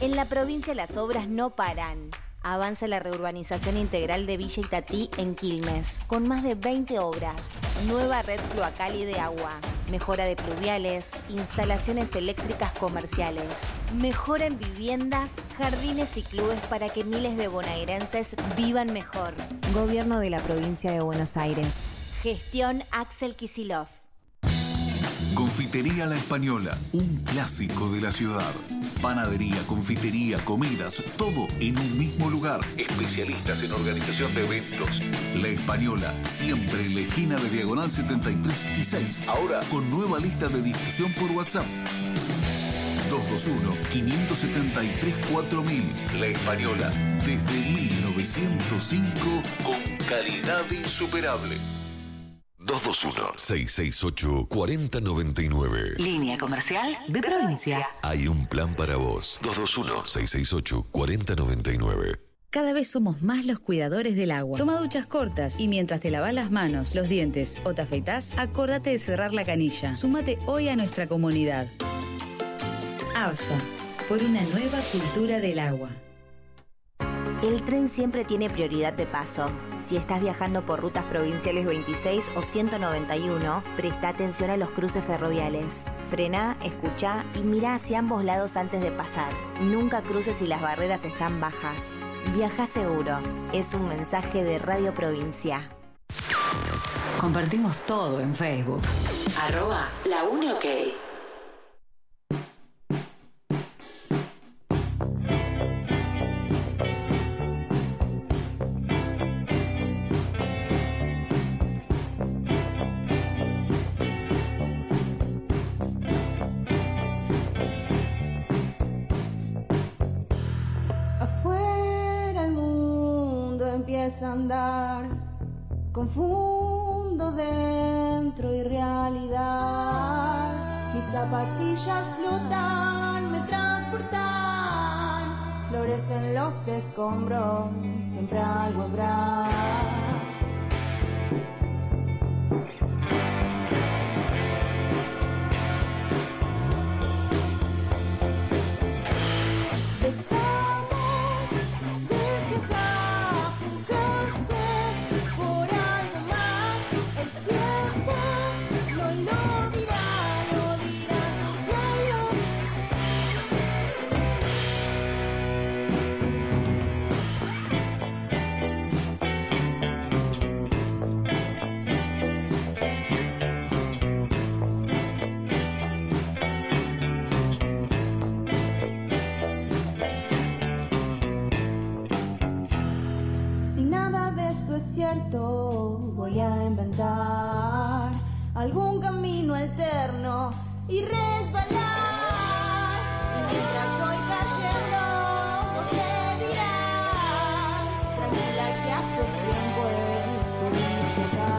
En la provincia las obras no paran. Avanza la reurbanización integral de Villa Itatí en Quilmes, con más de 20 obras. Nueva red cloacal y de agua, mejora de pluviales, instalaciones eléctricas comerciales, mejora en viviendas, jardines y clubes para que miles de bonaerenses vivan mejor. Gobierno de la provincia de Buenos Aires. Gestión Axel Kicillof. Confitería La Española, un clásico de la ciudad. Panadería, confitería, comidas, todo en un mismo lugar. Especialistas en organización de eventos. La Española, siempre en la esquina de Diagonal 73 y 6. Ahora con nueva lista de difusión por WhatsApp. 221-573-4000. La Española, desde 1905, con calidad insuperable. 221-668-4099. Línea comercial de provincia. Hay un plan para vos. 221-668-4099. Cada vez somos más los cuidadores del agua. Toma duchas cortas y mientras te lavas las manos, los dientes o te afeitás, acordate de cerrar la canilla. Súmate hoy a nuestra comunidad. ABSA, por una nueva cultura del agua. El tren siempre tiene prioridad de paso. Si estás viajando por rutas provinciales 26 o 191, presta atención a los cruces ferroviales. Frená, escuchá y mirá hacia ambos lados antes de pasar. Nunca cruces si las barreras están bajas. Viaja seguro. Es un mensaje de Radio Provincia. Compartimos todo en Facebook. @LaUniOK. A andar, confundo dentro y realidad. Mis zapatillas flotan, me transportan, florecen los escombros, siempre algo habrá. Voy a inventar algún camino alterno y resbalar. Y mientras voy cayendo, vos le dirás: tranquila, que hace tiempo estuviste acá.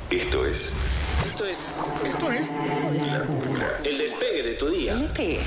Esto es La Cúpula. El despegue de tu día. El despegue.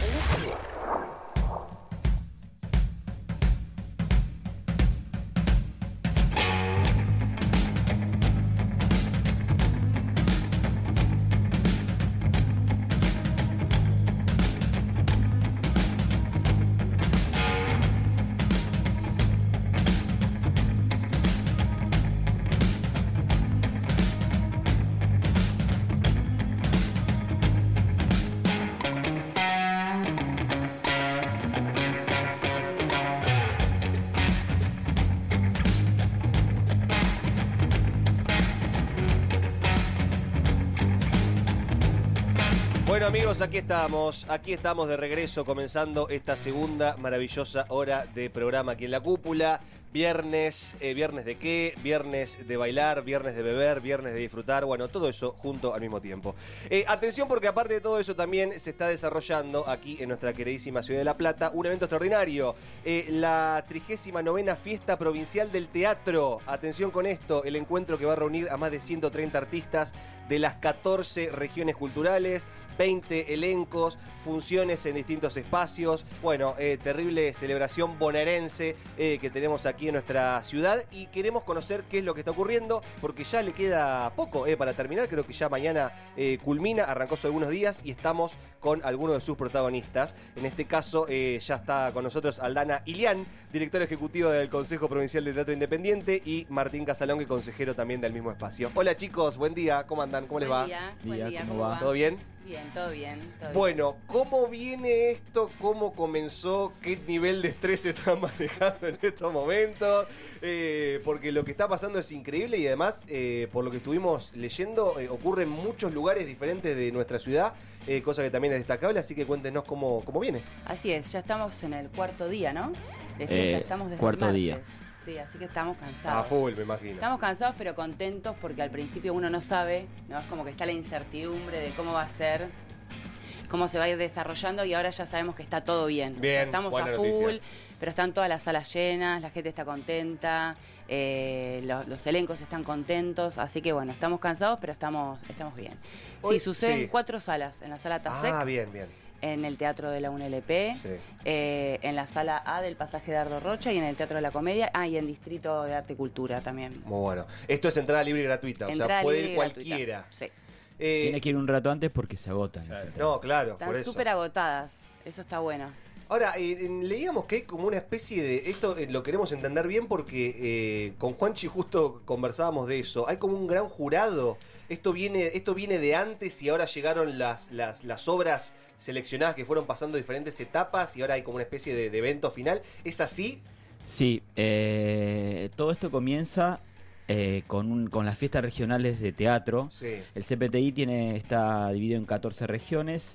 Bueno amigos, aquí estamos de regreso comenzando esta segunda maravillosa hora de programa aquí en La Cúpula. Viernes, ¿viernes de qué? Viernes de bailar, viernes de beber, viernes de disfrutar, bueno, todo eso junto al mismo tiempo. Atención porque aparte de todo eso también se está desarrollando aquí en nuestra queridísima ciudad de La Plata un evento extraordinario, la 39ª Fiesta Provincial del Teatro. Atención con esto, el encuentro que va a reunir a más de 130 artistas de las 14 regiones culturales, 20 elencos, funciones en distintos espacios. Bueno, terrible celebración bonaerense que tenemos aquí en nuestra ciudad y queremos conocer qué es lo que está ocurriendo porque ya le queda poco para terminar. Creo que ya mañana culmina, arrancó hace algunos días y estamos con algunos de sus protagonistas. En este caso ya está con nosotros Aldana Ilián, directora ejecutiva del Consejo Provincial de Teatro Independiente, y Martín Casalongue, consejero también del mismo espacio. Hola chicos, buen día, ¿cómo andan? ¿Cómo les va? Buen día, ¿cómo va? ¿Todo bien? Bien, todo bien. Bueno, ¿cómo viene esto? ¿Cómo comenzó? ¿Qué nivel de estrés se está manejando en estos momentos? Porque lo que está pasando es increíble y además, por lo que estuvimos leyendo, ocurre en muchos lugares diferentes de nuestra ciudad, cosa que también es destacable, así que cuéntenos cómo viene. Así es, ya estamos en el cuarto día, ¿no? De fiesta, estamos desde cuarto el martes. día. Sí, así que estamos cansados. A full, me imagino. Estamos cansados pero contentos porque al principio uno no sabe, ¿no? Es como que está la incertidumbre de cómo va a ser, cómo se va a ir desarrollando y ahora ya sabemos que está todo bien. Bien, o sea, estamos a full, noticia. pero están todas las salas llenas, la gente está contenta, los elencos están contentos, así que bueno, estamos cansados pero estamos bien. Hoy, sí, suceden sí. 4 salas, en la sala TASEC. Ah, bien. En el Teatro de la UNLP, Sí. en la Sala A del Pasaje de Ardo Rocha y en el Teatro de la Comedia, y en Distrito de Arte y Cultura también. Muy bueno. Esto es entrada libre y gratuita, o sea, Entrada puede libre ir y cualquiera. gratuita. Sí. Tiene que ir un rato antes porque se agotan. No, claro, por Están eso. súper agotadas, eso está bueno. Ahora, leíamos que hay como una especie de... Esto lo queremos entender bien porque con Juanchi justo conversábamos de eso. Hay como un gran jurado. Esto viene de antes y ahora llegaron las obras seleccionadas que fueron pasando diferentes etapas y ahora hay como una especie de evento final. ¿Es así? Sí, todo esto comienza con las fiestas regionales de teatro. Sí. El CPTI está dividido en 14 regiones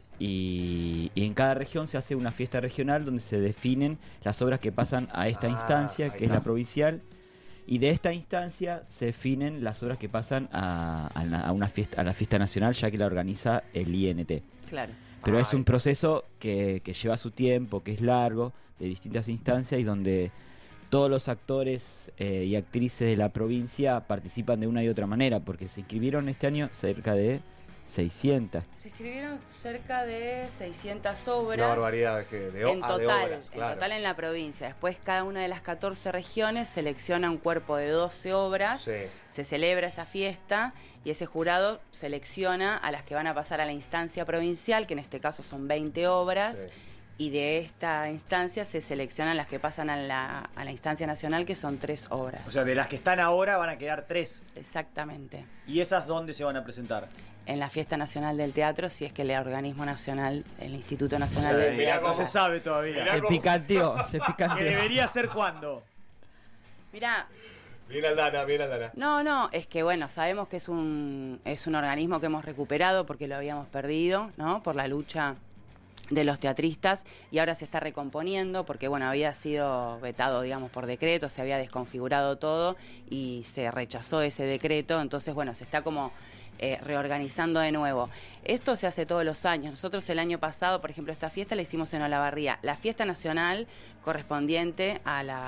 y en cada región se hace una fiesta regional donde se definen las obras que pasan a esta instancia, que es la provincial, y de esta instancia se definen las obras que pasan a la fiesta nacional, ya que la organiza el INT. Claro. Pero es un proceso que lleva su tiempo, que es largo, de distintas instancias y donde todos los actores y actrices de la provincia participan de una y otra manera, porque se inscribieron este año cerca de 600. Se escribieron cerca de 600 obras. Una barbaridad en total, de obras, claro. En total en la provincia. Después cada una de las 14 regiones selecciona un cuerpo de 12 obras. Sí. Se celebra esa fiesta y ese jurado selecciona a las que van a pasar a la instancia provincial, que en este caso son 20 obras. Sí. Y de esta instancia se seleccionan las que pasan a la instancia nacional, que son 3 obras. O sea, de las que están ahora van a quedar 3. Exactamente. ¿Y esas dónde se van a presentar? En la Fiesta Nacional del Teatro, si es que el organismo nacional, el Instituto Nacional O sea, del Teatro... no se sabe todavía. Se picanteó. ¿Que debería ser cuándo? Mirá... Bien Aldana. No, es que bueno, sabemos que es un organismo que hemos recuperado porque lo habíamos perdido, ¿no? Por la lucha de los teatristas y ahora se está recomponiendo porque bueno, había sido vetado, digamos, por decreto, se había desconfigurado todo y se rechazó ese decreto, entonces bueno, se está como reorganizando de nuevo. Esto se hace todos los años. Nosotros el año pasado, por ejemplo, esta fiesta la hicimos en Olavarría. La fiesta nacional correspondiente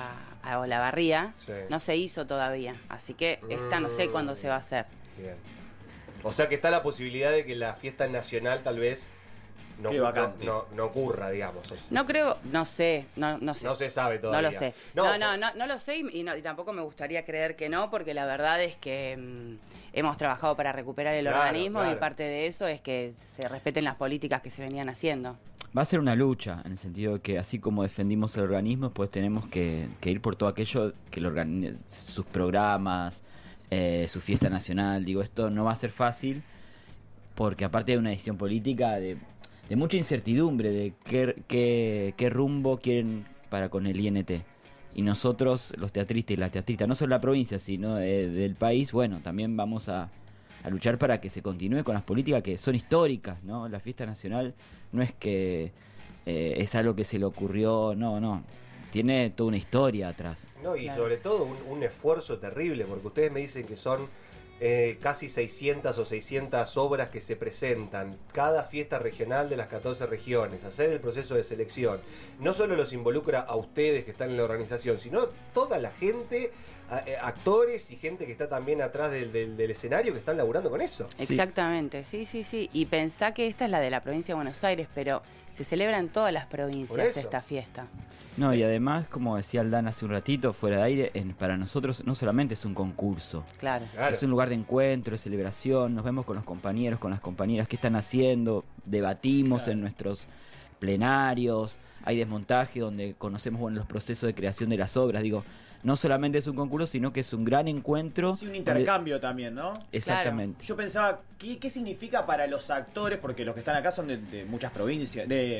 a Olavarría Sí. no se hizo todavía, así que esta no sé cuándo se va a hacer. Bien. O sea que está la posibilidad de que la fiesta nacional tal vez no ocurra, digamos. No creo, no sé. No se sabe todavía. No lo sé. No lo sé y tampoco me gustaría creer que no, porque la verdad es que hemos trabajado para recuperar el organismo y parte de eso es que se respeten las políticas que se venían haciendo. Va a ser una lucha, en el sentido de que así como defendimos el organismo, pues tenemos que ir por todo aquello que sus programas, su fiesta nacional. Digo, esto no va a ser fácil, porque aparte de una decisión política de mucha incertidumbre de qué rumbo quieren para con el INT. Y nosotros, los teatristas y las teatristas, no solo de la provincia, sino del país, bueno, también vamos a luchar para que se continúe con las políticas que son históricas, ¿no? La fiesta nacional no es que es algo que se le ocurrió, no. Tiene toda una historia atrás. No, y sobre todo un esfuerzo terrible, porque ustedes me dicen que son casi 600 o 600 obras que se presentan cada fiesta regional de las 14 regiones, hacer el proceso de selección. No solo los involucra a ustedes que están en la organización, sino toda la gente, actores y gente que está también atrás del escenario que están laburando con eso. Exactamente, sí. Y pensá que esta es la de la provincia de Buenos Aires, pero se celebra en todas las provincias esta fiesta. No, y además, como decía Aldán hace un ratito, fuera de aire, para nosotros no solamente es un concurso. Claro. Es un lugar de encuentro, de celebración, nos vemos con los compañeros, con las compañeras, qué están haciendo, debatimos en nuestros plenarios, hay desmontaje donde conocemos los procesos de creación de las obras. Digo, no solamente es un concurso, sino que es un gran encuentro. Sí, un intercambio también, ¿no? Exactamente. Claro. Yo pensaba, ¿qué significa para los actores? Porque los que están acá son de muchas provincias, de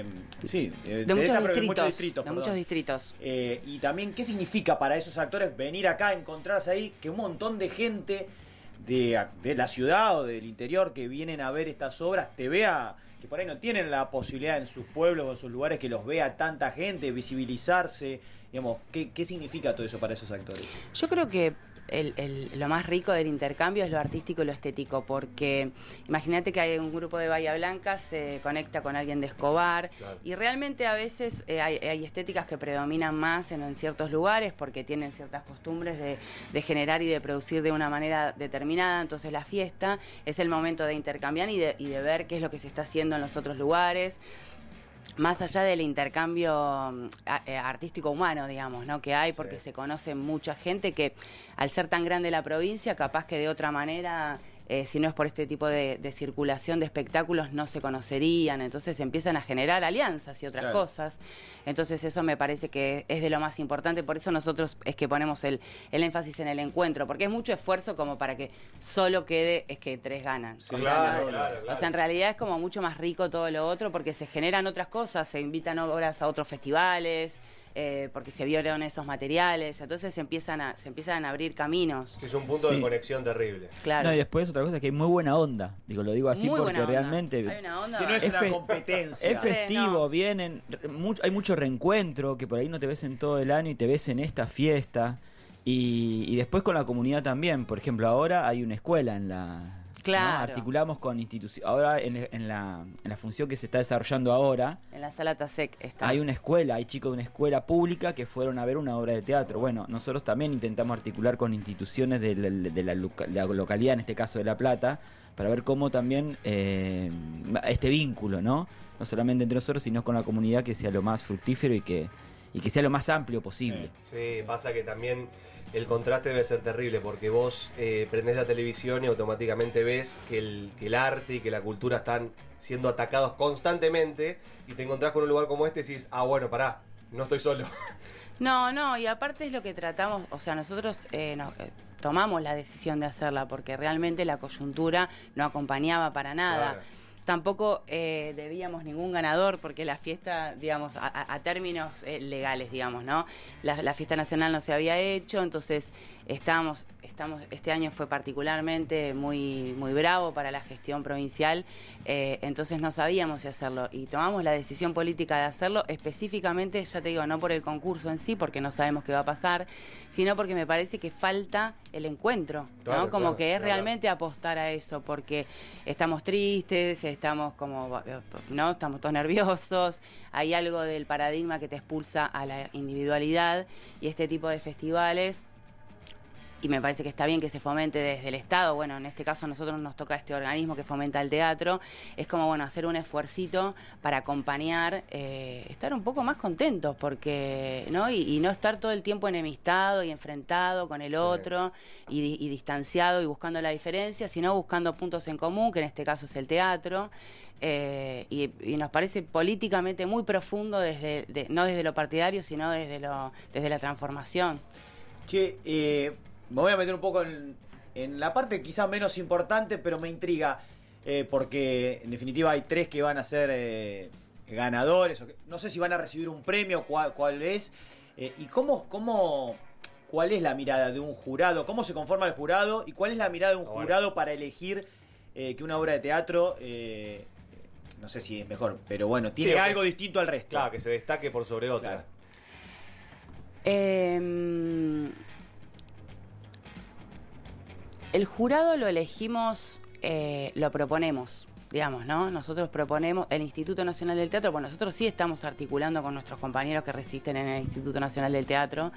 muchos distritos. Y también, ¿qué significa para esos actores venir acá, encontrarse ahí, que un montón de gente de la ciudad o del interior que vienen a ver estas obras te vea, que por ahí no tienen la posibilidad en sus pueblos o en sus lugares que los vea tanta gente, visibilizarse? Digamos, ¿qué significa todo eso para esos actores? Yo creo que lo más rico del intercambio es lo artístico y lo estético, porque imagínate que hay un grupo de Bahía Blanca, se conecta con alguien de Escobar, claro, y realmente a veces hay estéticas que predominan más en ciertos lugares porque tienen ciertas costumbres de generar y de producir de una manera determinada. Entonces la fiesta es el momento de intercambiar y de ver qué es lo que se está haciendo en los otros lugares, más allá del intercambio artístico humano, digamos, ¿no? Que hay, porque se conoce mucha gente que, al ser tan grande la provincia, capaz que de otra manera, si no es por este tipo de circulación de espectáculos, no se conocerían. Entonces empiezan a generar alianzas y otras cosas. Entonces eso me parece que es de lo más importante. Por eso nosotros es que ponemos el énfasis en el encuentro, porque es mucho esfuerzo como para que solo quede es que 3 ganan. Sí, claro. O sea, en realidad es como mucho más rico todo lo otro, porque se generan otras cosas, se invitan obras a otros festivales, porque se vieron esos materiales, entonces se empiezan a abrir caminos. Es un punto de conexión terrible. Claro. No, y después otra cosa, que hay muy buena onda. Digo, lo digo así muy porque realmente hay una onda. Si no es una competencia. Es festivo, vienen, hay mucho reencuentro, que por ahí no te ves en todo el año y te ves en esta fiesta. Y después con la comunidad también. Por ejemplo, ahora hay una escuela en la... Claro. ¿no? Articulamos con instituciones. Ahora, en la función que se está desarrollando ahora, en la sala TASEC está. Hay una escuela, hay chicos de una escuela pública que fueron a ver una obra de teatro. Bueno, nosotros también intentamos articular con instituciones de la localidad, en este caso de La Plata, para ver cómo también este vínculo, ¿no? No solamente entre nosotros, sino con la comunidad, que sea lo más fructífero y que sea lo más amplio posible. Sí, pasa que también el contraste debe ser terrible, porque vos prendés la televisión y automáticamente ves que el arte y que la cultura están siendo atacados constantemente, y te encontrás con un lugar como este y decís, bueno, pará, no estoy solo. No, y aparte es lo que tratamos, o sea, nosotros tomamos la decisión de hacerla porque realmente la coyuntura no acompañaba para nada. Claro. Tampoco debíamos ningún ganador, porque la fiesta, digamos, a términos legales, digamos, ¿no? La fiesta nacional no se había hecho, entonces este año fue particularmente muy bravo para la gestión provincial, entonces no sabíamos si hacerlo, y tomamos la decisión política de hacerlo específicamente, ya te digo, no por el concurso en sí, porque no sabemos qué va a pasar, sino porque me parece que falta el encuentro, claro, ¿no? Como que es claro. realmente apostar a eso, porque estamos tristes, estamos como, ¿no? Estamos todos nerviosos, hay algo del paradigma que te expulsa a la individualidad, y este tipo de festivales y me parece que está bien que se fomente desde el Estado. Bueno, en este caso a nosotros nos toca este organismo que fomenta el teatro. Es como, bueno, hacer un esfuercito para acompañar, estar un poco más contentos, porque, ¿no? Y no estar todo el tiempo enemistado y enfrentado con el otro y distanciado y buscando la diferencia, sino buscando puntos en común, que en este caso es el teatro. Y nos parece políticamente muy profundo, no desde lo partidario, sino desde la transformación. Che, me voy a meter un poco en la parte quizás menos importante, pero me intriga, porque en definitiva hay 3 que van a ser ganadores, no sé si van a recibir un premio, cuál es, y cuál es la mirada de un jurado, cómo se conforma el jurado, y cuál es la mirada de un jurado para elegir que una obra de teatro, no sé si es mejor, pero bueno, tiene algo distinto al resto. Claro, que se destaque por sobre otra. Claro. El jurado lo elegimos, lo proponemos, digamos, ¿no? Nosotros proponemos, el Instituto Nacional del Teatro, bueno, nosotros sí estamos articulando con nuestros compañeros que resisten en el Instituto Nacional del Teatro,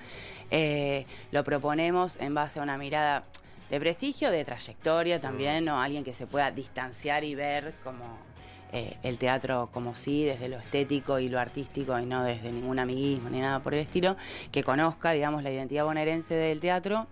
lo proponemos en base a una mirada de prestigio, de trayectoria también, ¿no? Alguien que se pueda distanciar y ver como el teatro como sí, desde lo estético y lo artístico, y no desde ningún amiguismo ni nada por el estilo, que conozca, digamos, la identidad bonaerense del teatro.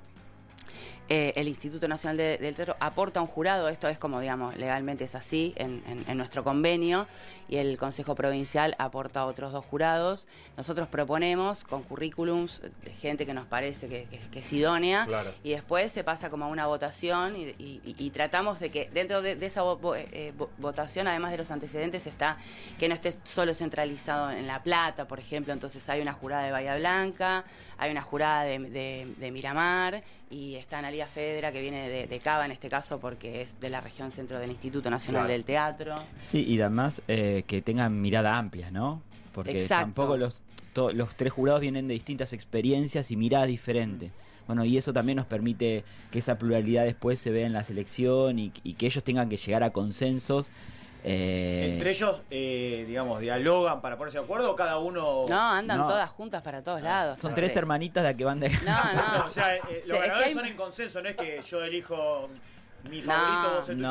El Instituto Nacional del Teatro aporta un jurado, esto es como, digamos, legalmente es así en nuestro convenio, y el Consejo Provincial aporta otros 2 jurados. Nosotros proponemos con currículums de gente que nos parece que es idónea, claro, y después se pasa como a una votación y tratamos de que dentro de esa votación, además de los antecedentes, está que no esté solo centralizado en La Plata, por ejemplo. Entonces hay una jurada de Bahía Blanca, hay una jurada de Miramar, y está Analia Fedra, que viene de Cava en este caso, porque es de la región centro del Instituto Nacional del Teatro. Sí, y además que tengan mirada amplia, ¿no? Porque tampoco los 3 jurados vienen de distintas experiencias y miradas diferentes. Bueno, y eso también nos permite que esa pluralidad después se vea en la selección y que ellos tengan que llegar a consensos. ¿Entre ellos, digamos, dialogan para ponerse de acuerdo o cada uno...? No, andan todas juntas para todos lados. Son 3 hermanitas de que van de... No. O sea, los ganadores son en consenso, no es que yo elijo mi favorito, vos el tuyo.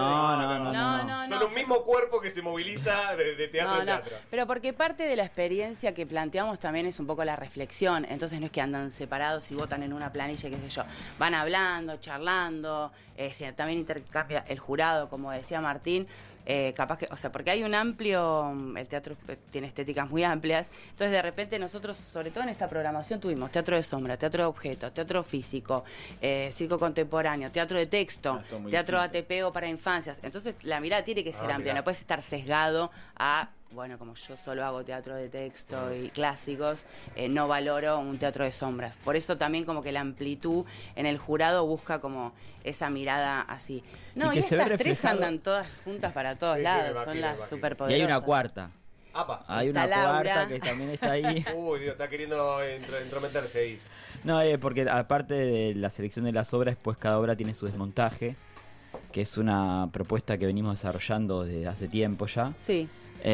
No. Son un mismo cuerpo que se moviliza de teatro a teatro. Pero porque parte de la experiencia que planteamos también es un poco la reflexión. Entonces no es que andan separados y votan en una planilla, qué sé yo. Van hablando, charlando, también intercambia el jurado, como decía Martín. Capaz que, o sea, porque hay un amplio, el teatro tiene estéticas muy amplias, entonces de repente nosotros, sobre todo en esta programación, tuvimos teatro de sombra, teatro de objetos, teatro físico, circo contemporáneo, teatro de texto, teatro ATP o para infancias. Entonces la mirada tiene que ser amplia, no puedes estar sesgado a, bueno, como yo solo hago teatro de texto y clásicos, no valoro un teatro de sombras. Por eso también como que la amplitud en el jurado busca como esa mirada así. No, y estas 3 andan todas juntas para todos lados, son las superpoderosas. Y hay una cuarta. Hay una cuarta que también está ahí. Uy, Dios, está queriendo entrometerse ahí. No, porque aparte de la selección de las obras, pues cada obra tiene su desmontaje, que es una propuesta que venimos desarrollando desde hace tiempo ya. Sí.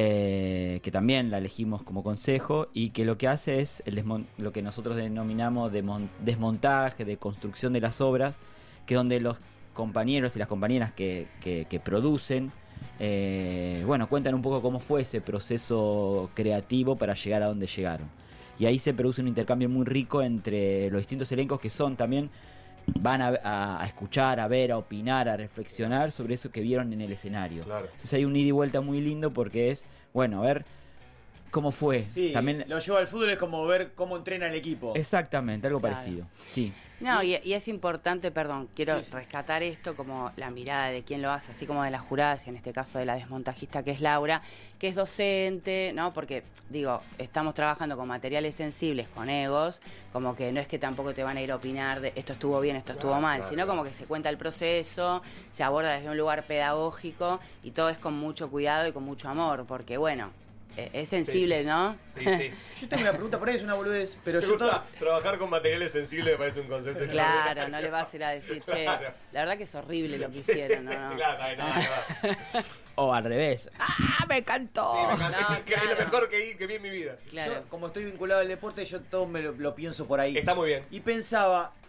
Que también la elegimos como consejo, y que lo que hace es lo que nosotros denominamos desmontaje, de construcción de las obras, que donde los compañeros y las compañeras que producen, cuentan un poco cómo fue ese proceso creativo para llegar a donde llegaron. Y ahí se produce un intercambio muy rico entre los distintos elencos, que son también van a escuchar, a ver, a opinar, a reflexionar sobre eso que vieron en el escenario. Claro. Entonces hay un ida y vuelta muy lindo, porque es, a ver cómo fue. Sí, también lo llevo al fútbol, es como ver cómo entrena el equipo. Exactamente, algo parecido. Sí. No, y es importante, quiero rescatar esto como la mirada de quien lo hace, así como de las juradas, y en este caso de la desmontajista, que es Laura, que es docente, ¿no? Porque, estamos trabajando con materiales sensibles, con egos, como que no es que tampoco te van a ir a opinar de esto estuvo bien, esto estuvo mal, sino como que se cuenta el proceso, se aborda desde un lugar pedagógico, y todo es con mucho cuidado y con mucho amor, porque, es sensible, ¿no? Sí. Yo tengo una pregunta, por ahí es una boludez, pero trabajar con materiales sensibles me parece un concepto. Claro, no le vas a ir a decir, la verdad que es horrible lo que hicieron, ¿no? Claro, no. O al revés. ¡Ah, me encantó! Sí, me encantó. Es lo mejor que vi en mi vida. Claro. Yo, como estoy vinculado al deporte, yo todo me lo pienso por ahí. Está muy bien. Y pensaba,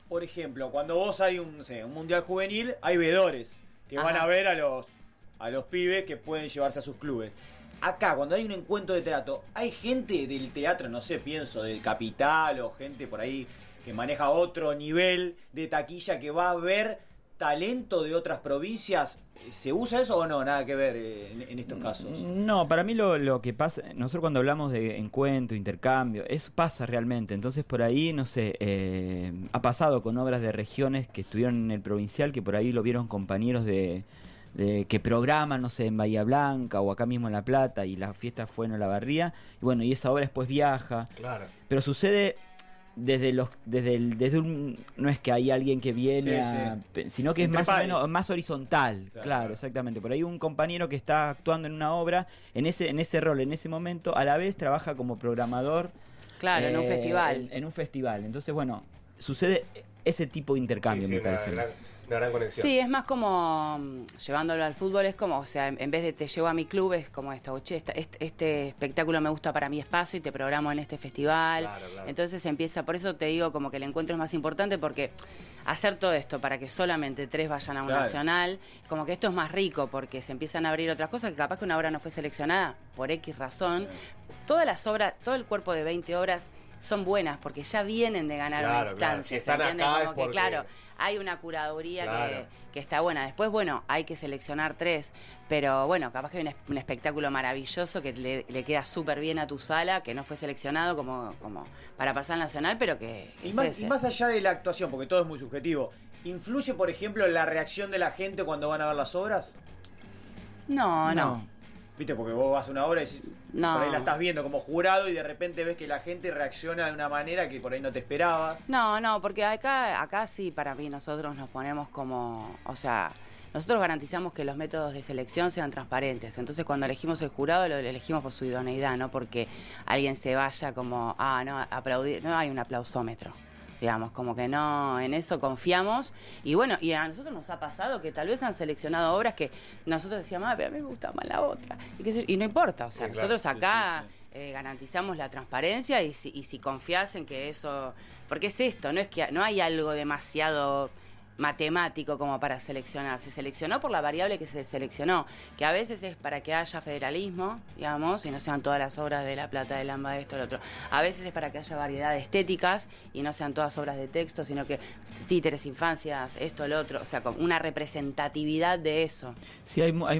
por ejemplo, cuando vos hay un mundial juvenil, hay vedores que van a ver a los pibes que pueden llevarse a sus clubes. Acá, cuando hay un encuentro de teatro, hay gente del teatro, no sé, pienso, de Capital o gente por ahí que maneja otro nivel de taquilla que va a ver talento de otras provincias. ¿Se usa eso o no? Nada que ver en estos casos. No, para mí lo que pasa, nosotros cuando hablamos de encuentro, intercambio, eso pasa realmente. Entonces por ahí, no sé, ha pasado con obras de regiones que estuvieron en el provincial, que por ahí lo vieron compañeros de que programan, no sé, en Bahía Blanca o acá mismo en La Plata, y la fiesta fue en Olavarría, y bueno, y esa obra después viaja. Claro. Pero sucede desde un, no es que hay alguien que viene sino que entre es más pares. o menos más horizontal, claro, exactamente. Por ahí un compañero que está actuando en una obra, en ese rol, en ese momento, a la vez trabaja como programador. Claro, en un festival. En un festival. Entonces, bueno, sucede ese tipo de intercambio, me parece. Una gran conexión. Sí, es más como llevándolo al fútbol, es como, o sea, en vez de te llevo a mi club, es como esto, che, este espectáculo me gusta para mi espacio y te programo en este festival. Claro. Entonces empieza, por eso te digo como que el encuentro es más importante, porque hacer todo esto para que solamente 3 vayan a un nacional, como que esto es más rico, porque se empiezan a abrir otras cosas, que capaz que una obra no fue seleccionada por X razón. Todas las obras, todo el cuerpo de 20 obras son buenas, porque ya vienen de ganar una instancia. Si están ¿entiendes? acá Como es que, porque... claro, hay una curaduría que está buena. Después, bueno, hay que seleccionar 3, pero bueno, capaz que hay un espectáculo maravilloso que le queda súper bien a tu sala, que no fue seleccionado como para pasar al nacional, pero que... Y más allá de la actuación, porque todo es muy subjetivo, ¿influye, por ejemplo, la reacción de la gente cuando van a ver las obras? No. ¿Viste? Porque vos vas a una obra y por ahí la estás viendo como jurado y de repente ves que la gente reacciona de una manera que por ahí no te esperabas. No, porque acá sí, para mí, nosotros nos ponemos como... O sea, nosotros garantizamos que los métodos de selección sean transparentes. Entonces, cuando elegimos el jurado, lo elegimos por su idoneidad, no porque alguien se vaya como, no, aplaudir. No hay un aplausómetro. Digamos, como que no, en eso confiamos. Y bueno, y a nosotros nos ha pasado que tal vez han seleccionado obras que nosotros decíamos, pero a mí me gusta más la otra. Y no importa, o sea, nosotros acá garantizamos la transparencia y si confías en que eso... Porque es esto, no es que no hay algo demasiado matemático como para seleccionar. Se seleccionó por la variable que se seleccionó, que a veces es para que haya federalismo, digamos, y no sean todas las obras de La Plata, del AMBA, esto, lo otro. A veces es para que haya variedad de estéticas y no sean todas obras de texto, sino que títeres, infancias, esto, lo otro, o sea, con una representatividad de eso. Sí,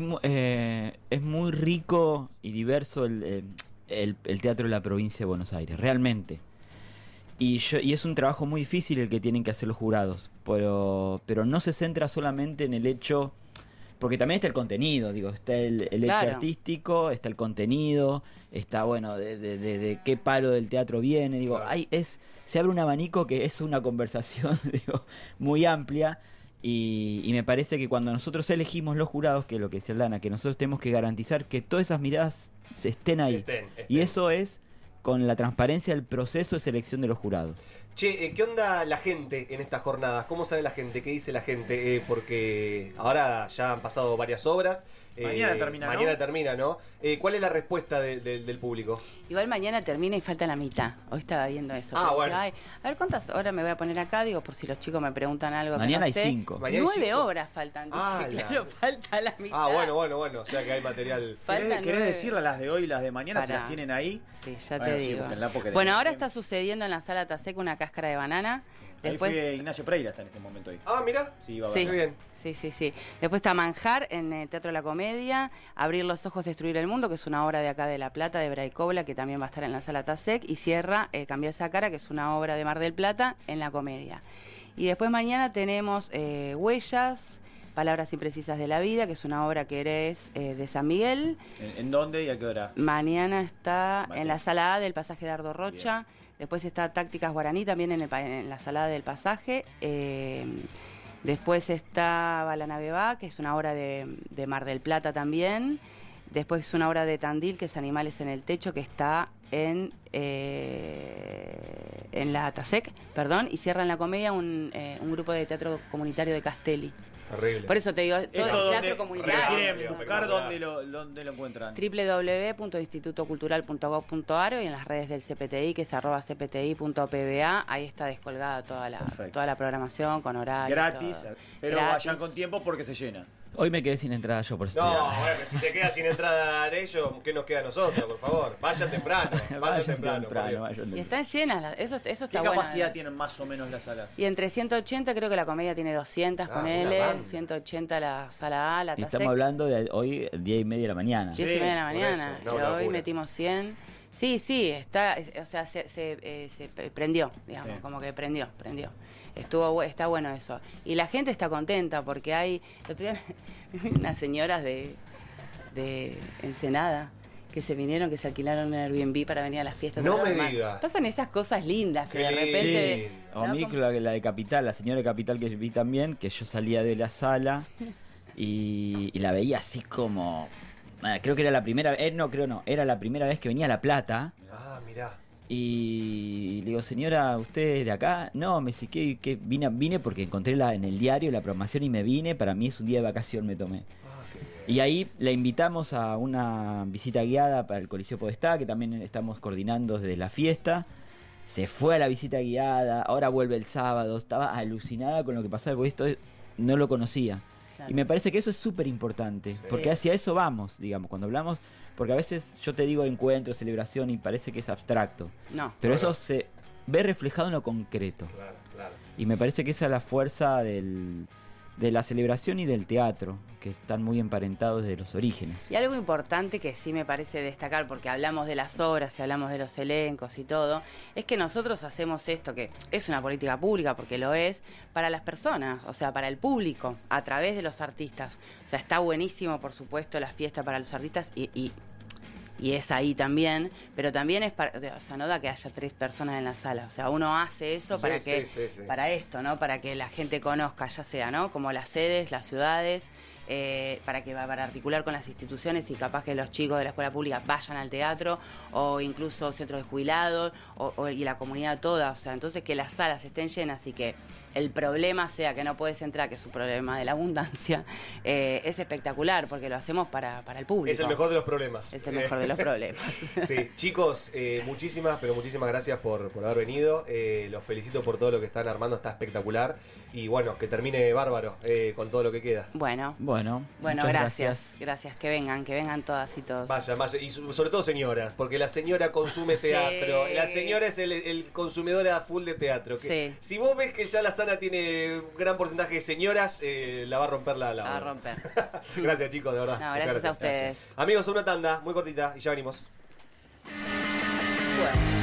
es muy rico y diverso el teatro de la provincia de Buenos Aires, realmente. Y es un trabajo muy difícil el que tienen que hacer los jurados, pero no se centra solamente en el hecho, porque también está el contenido, digo, está el hecho artístico, está el contenido, está, bueno, de qué palo del teatro viene, digo, se abre un abanico que es una conversación, digo, muy amplia, y me parece que cuando nosotros elegimos los jurados, que es lo que decía Aldana, que nosotros tenemos que garantizar que todas esas miradas estén ahí, estén. Y eso es con la transparencia del proceso de selección de los jurados. Che, ¿qué onda la gente en estas jornadas? ¿Cómo sale la gente? ¿Qué dice la gente? Porque ahora ya han pasado varias obras. Mañana termina, Mañana termina, ¿no? ¿Cuál es la respuesta del público? Igual mañana termina y falta la mitad. Hoy estaba viendo eso. Bueno. A ver, ¿cuántas horas me voy a poner acá? Digo, por si los chicos me preguntan algo mañana que no sé. Hay 5. 9 obras faltan. Claro, falta la mitad. Bueno. O sea que hay material. ¿Querés decirle las de hoy y las de mañana si las tienen ahí? Sí, ya te digo. Bueno, ahora está sucediendo en la sala Tasek una cáscara de banana. Después, ahí fue Ignacio Pereira, está en este momento ahí. Mira. Sí, va a ver. Muy bien. Sí. Después está Manjar en el Teatro de la Comedia, Abrir los ojos, destruir el mundo, que es una obra de acá de La Plata, de Braicobla, que también va a estar en la sala Tasek, y cierra Cambiar esa cara, que es una obra de Mar del Plata, en la Comedia. Y después mañana tenemos Huellas, Palabras imprecisas de la vida, que es una obra que es de San Miguel. ¿En dónde y a qué hora? Mañana está en la sala A del Pasaje de Ardo Rocha. Bien. Después está Tácticas Guaraní, también en la sala del Pasaje. Después está Balanabebá, que es una obra de Mar del Plata también. Después una obra de Tandil, que es Animales en el Techo, que está en la Tasek, perdón. Y cierra en la Comedia un grupo de teatro comunitario de Castelli. Terrible. Por eso te digo, todo Esto el teatro comunitario. quieren buscar dónde lo encuentran. www.institutocultural.gov.ar y en las redes del CPTI, que es @cpti.pba. Ahí está descolgada toda la programación con horarios. Gratis, todo. pero Gratis. vayan con tiempo porque se llena. Hoy me quedé sin entrada yo por eso. No, bueno, si te quedas sin entrada en ellos, ¿qué nos queda a nosotros, por favor? Vayan temprano. Vayan temprano. por Dios. Y están llenas, eso está ¿Qué bueno. capacidad tienen más o menos las salas? Y entre 180, creo que la comedia tiene 200, una ponele, banda. 180 la sala A, la Y TASEC. estamos hablando de hoy 10:30 de la mañana. 10:30 de la por mañana, eso, no, y una hoy locura. metimos 100. Sí, o sea, se prendió, digamos, Sí. como que prendió. Está bueno eso. Y la gente está contenta porque hay el otro día unas señoras de Ensenada que se vinieron, que se alquilaron un Airbnb para venir a las fiestas. No toda la me semana. digas. Pasan esas cosas lindas que Qué de repente... lindo. O a mí, la de Capital, la señora de Capital que vi también, que yo salía de la sala y la veía así como... creo que era la primera vez, era la primera vez que venía a La Plata. Ah, mirá. Y le digo, señora, ¿usted es de acá? No, me dice, ¿qué? Vine porque encontré en el diario la programación y me vine. Para mí es un día de vacación, me tomé. Y ahí la invitamos a una visita guiada para el Coliseo Podestá, que también estamos coordinando desde la fiesta. Se fue a la visita guiada, ahora vuelve el sábado. Estaba alucinada con lo que pasaba, porque esto no lo conocía. Claro. Y me parece que eso es súper importante, porque hacia eso vamos, digamos, cuando hablamos, porque a veces yo te digo encuentro, celebración, y parece que es abstracto. No. Pero eso se ve reflejado en lo concreto. Claro, claro. Y me parece que esa es la fuerza de la celebración y del teatro, que están muy emparentados desde los orígenes. Y algo importante que sí me parece destacar, porque hablamos de las obras y hablamos de los elencos y todo, es que nosotros hacemos esto, que es una política pública, porque lo es, para las personas, o sea, para el público, a través de los artistas. O sea, está buenísimo, por supuesto, la fiesta para los artistas y es ahí también, pero también es para, o sea, no da que haya 3 personas en la sala, o sea, uno hace eso para que, para esto, ¿no? Para que la gente conozca, ya sea, ¿no? Como las sedes, las ciudades, para articular con las instituciones y capaz que los chicos de la escuela pública vayan al teatro o incluso centros de jubilados y la comunidad toda, o sea, entonces que las salas estén llenas y que el problema sea que no puedes entrar, que es un problema de la abundancia, es espectacular porque lo hacemos para el público. Es el mejor de los problemas. Es el mejor de los problemas. Sí, chicos, muchísimas gracias por haber venido. Los felicito por todo lo que están armando, está espectacular. Y bueno, que termine bárbaro con todo lo que queda. Bueno, muchas gracias. Gracias, que vengan todas y todos. Vaya, y sobre todo señoras, porque la señora consume teatro. La señora es el consumidor a full de teatro. Que Sí. Si vos ves que ya la sala tiene un gran porcentaje de señoras, la va a romper la La va a romper. Gracias, chicos, de verdad. No, Muchas gracias a ustedes. Amigos, una tanda muy cortita y ya venimos. Bueno.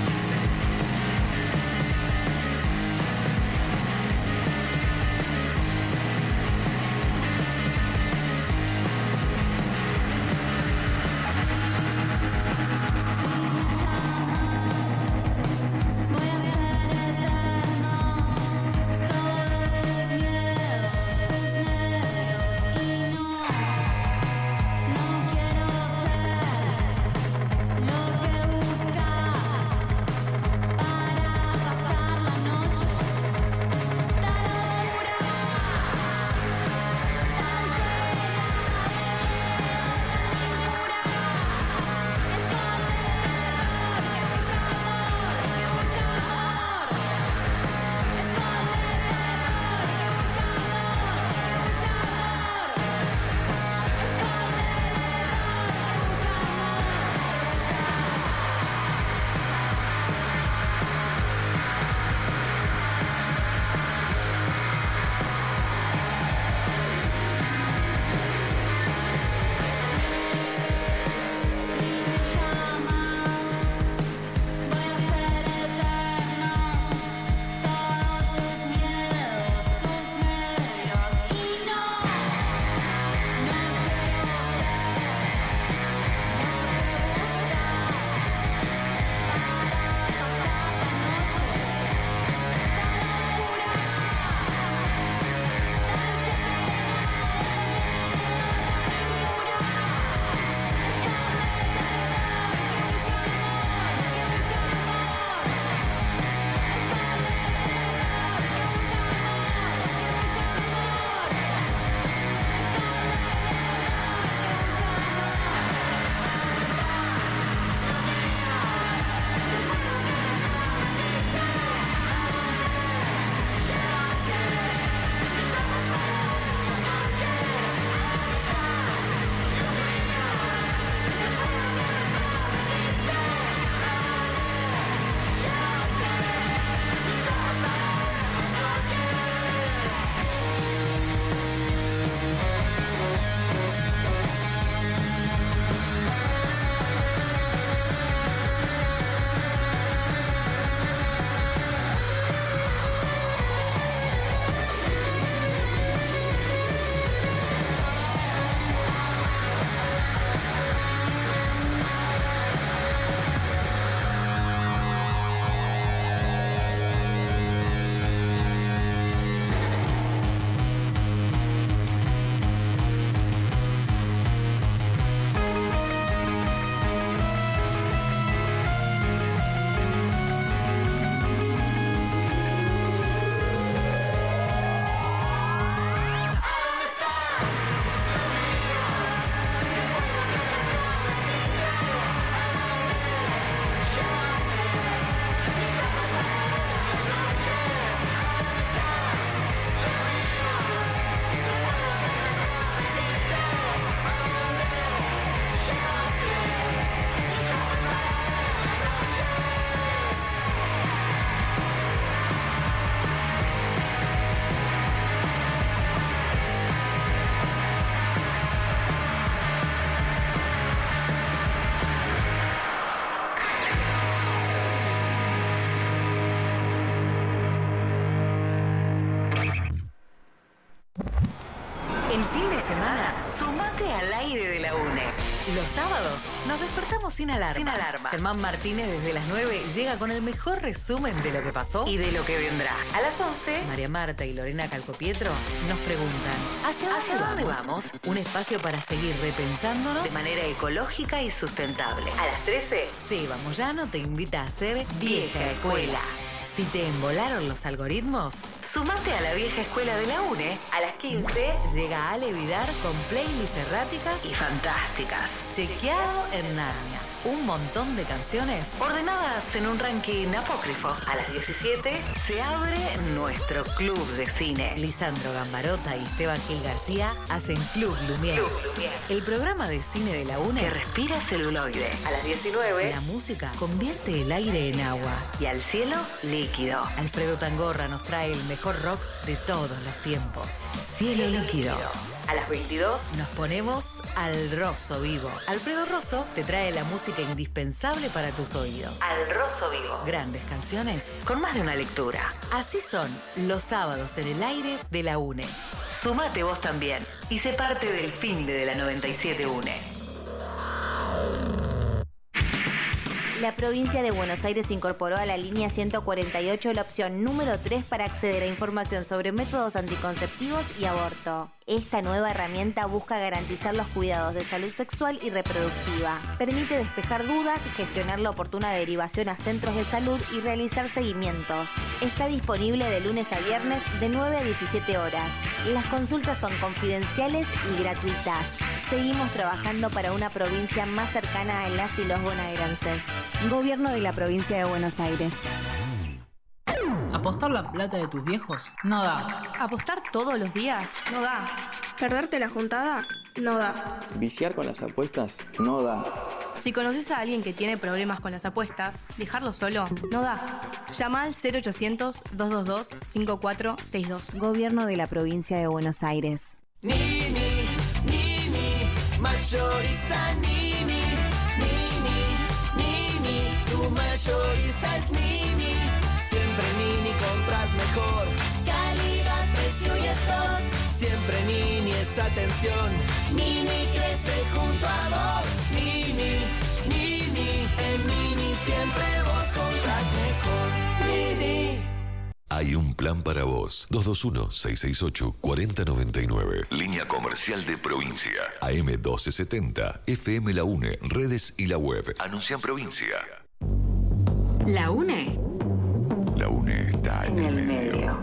No quiero ser lo que buscas. semana, sumate al aire de la UNE. Los sábados nos despertamos sin alarma. Germán Martínez desde las 9 llega con el mejor resumen de lo que pasó y de lo que vendrá. A las 11, María Marta y Lorena Calcopietro nos preguntan ¿Hacia dónde vamos? Un espacio para seguir repensándonos de manera ecológica y sustentable. A las 13, Seba Moyano te invita a hacer Vieja Escuela. Si te embolaron los algoritmos, sumate a la vieja escuela de la UNE. A las 15 llega Ale Vidar con playlists erráticas y fantásticas. Chequeado en Narnia. Un montón de canciones ordenadas en un ranking apócrifo. A las 17 se abre nuestro club de cine. Lisandro Gambarota y Esteban Gil García hacen Club Lumière. El programa de cine de la UNE que respira celuloide. A las 19 la música convierte el aire en agua y al cielo líquido. Alfredo Tangorra nos trae el mejor rock de todos los tiempos. Cielo líquido. A las 22 nos ponemos al Rosso Vivo. Alfredo Rosso te trae la música indispensable para tus oídos. Al Rosso Vivo. Grandes canciones con más de una lectura. Así son los sábados en el aire de la UNE. Sumate vos también y sé parte del fin de la 97 UNE. La provincia de Buenos Aires incorporó a la línea 148 la opción número 3 para acceder a información sobre métodos anticonceptivos y aborto. Esta nueva herramienta busca garantizar los cuidados de salud sexual y reproductiva. Permite despejar dudas, gestionar la oportuna derivación a centros de salud y realizar seguimientos. Está disponible de lunes a viernes de 9 a 17 horas. Las consultas son confidenciales y gratuitas. Seguimos trabajando para una provincia más cercana a las y los bonaerenses. Gobierno de la provincia de Buenos Aires. ¿Apostar la plata de tus viejos? No da. ¿Apostar todos los días? No da. ¿Perderte la juntada? No da. ¿Viciar con las apuestas? No da. Si conoces a alguien que tiene problemas con las apuestas, dejarlo solo no da. Llama al 0800-222-5462. Gobierno de la provincia de Buenos Aires. Nini, mayorista Nini, tu mayorista es Nini. Siempre Nini compras mejor. Calidad, precio y stock. Siempre Nini es atención. Nini crece junto a vos. Nini, en Nini siempre vos compras mejor. Nini. Hay un plan para vos. 221-668-4099. Línea comercial de provincia. AM 1270. FM La UNE. Redes y la web. Anuncia en provincia. La UNE. La UNE está en el medio.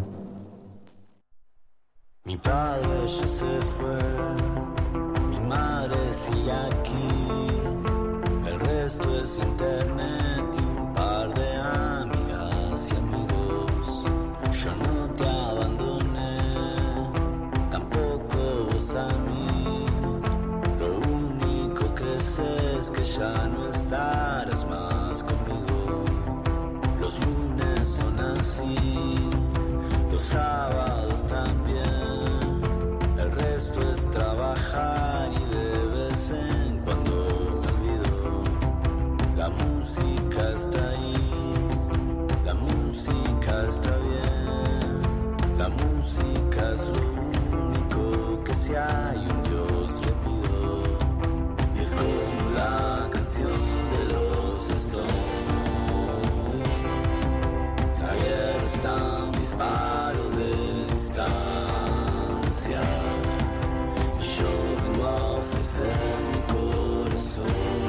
Mi padre ya se fue. Mi madre sigue aquí. El resto es internet y un par de amigas y amigos. Yo no te abandoné, tampoco vos a mí. Lo único que sé es que ya no estarás más conmigo. Los lunes son así, los sábados también. El resto es trabajar y de vez en cuando me olvido. La música está ahí, la música está bien. La música es lo único que si hay un Dios le pido. Y es como la canción de los Stones. La guerra está a un disparo de distancia. Y yo vengo a ofrecer mi corazón.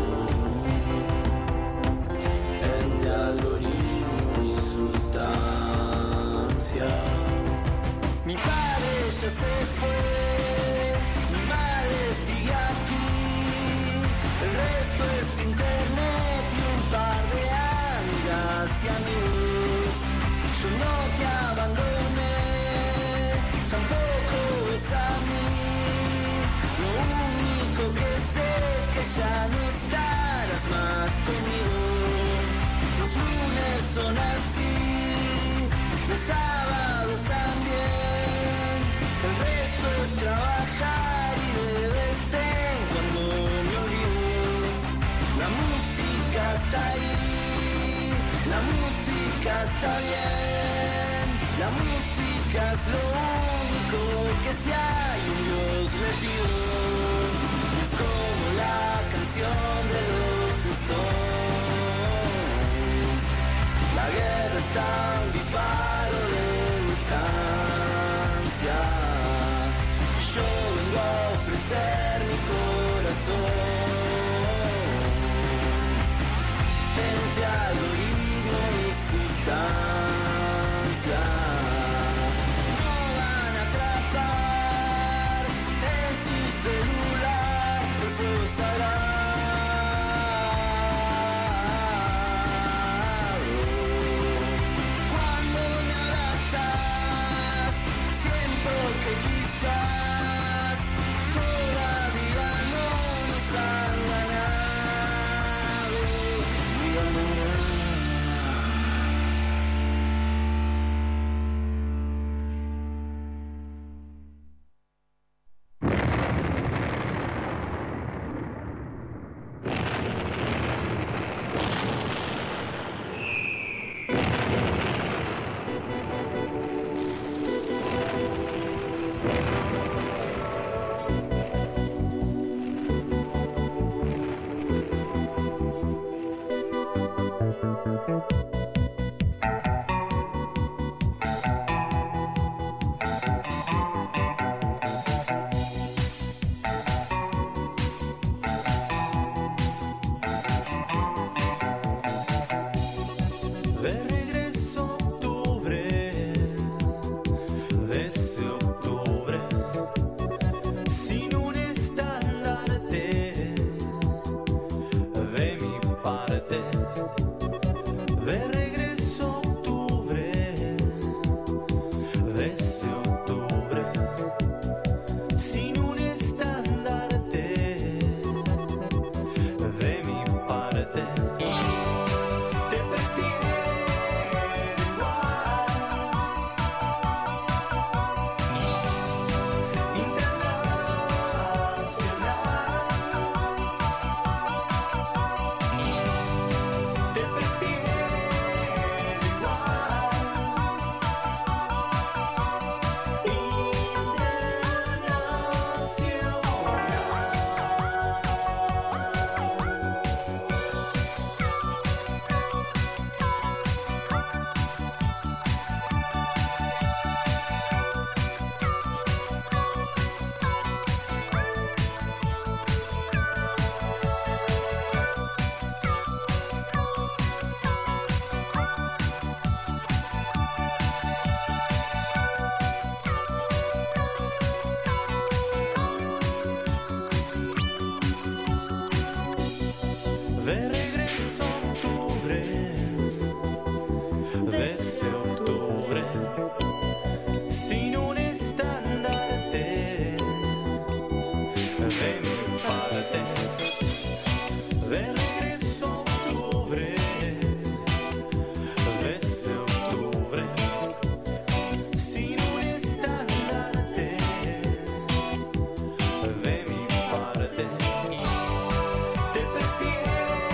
Entre algoritmo y sustancia. Mi padre ya se fue, mi madre sigue aquí. El resto es internet y un par de amigas y amigos. Yo no te abandoné, tampoco es a mí. Lo único que sé es que ya no estarás más conmigo. Los lunes son así, los sábados también. El resto es trabajar y de vez en cuando me olvido. La música está ahí, la música está bien. La música es lo único que si hay un Dios le pido. Es como la canción de los Stones. La guerra está a un disparo de distancia. Yo vengo a ofrecer mi corazón. Frente al algoritmo y sustancia. No van a atrapar en su celular los ojos sagrados. Cuando me abrazas, siento que quizás todavía no nos han ganado. Dígame. De regreso a octubre, de ese octubre, sin un estandarte de mi parte. De regreso a octubre, de ese octubre, sin un estandarte de mi parte. Te prefiero de regreso a octubre, de ese octubre, sin un estandarte de mi parte. De regreso a octubre, de ese octubre, sin un estandarte de mi parte. Te prefiero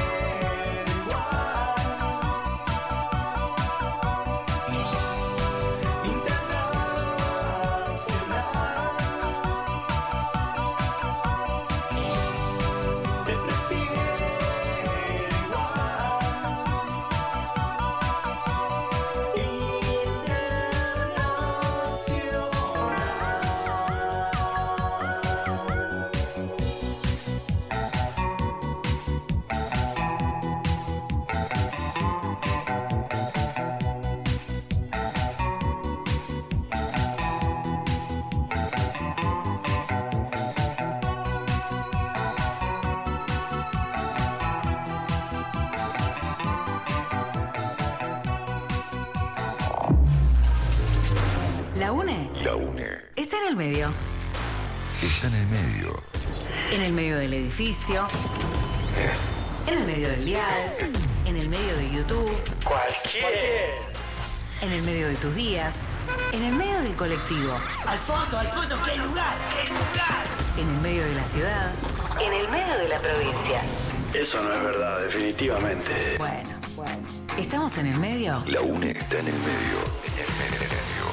La UNE La UNE está en el medio. está en el medio. En el medio del edificio. En el medio del dial. En el medio de YouTube. Cualquier. En el medio de tus días. En el medio del colectivo. Al fondo, que hay lugar. En el medio de la ciudad. En el medio de la provincia. Eso no es verdad, definitivamente. Bueno. ¿Estamos en el medio? La UNE está en el medio. En el medio.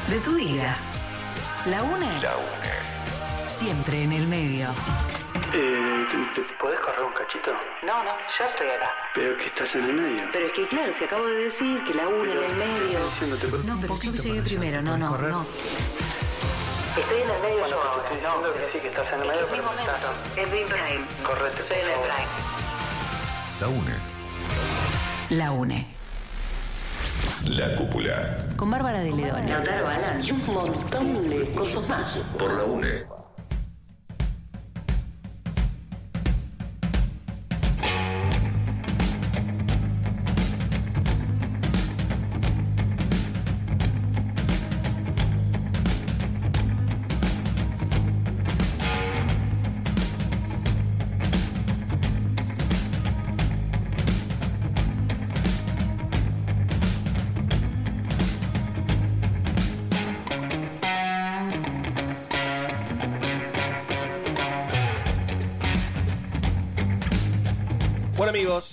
de tu vida. La UNE. Siempre en el medio. ¿Te podés correr un cachito? No, ya estoy acá. Pero que estás en el medio. Pero es que claro, si acabo de decir que la UNE en el medio. No, pero yo llegué primero, no. Estoy en el medio yo ahora. Estoy diciendo que sí, que estás en el medio, pero no estás. Es Dream Prime. Correte. Soy en el Prime. La UNE. La UNE. La cúpula. Con Bárbara de Ledón. Lautaro Balán y un montón de cosas más. Por la UNE. Bueno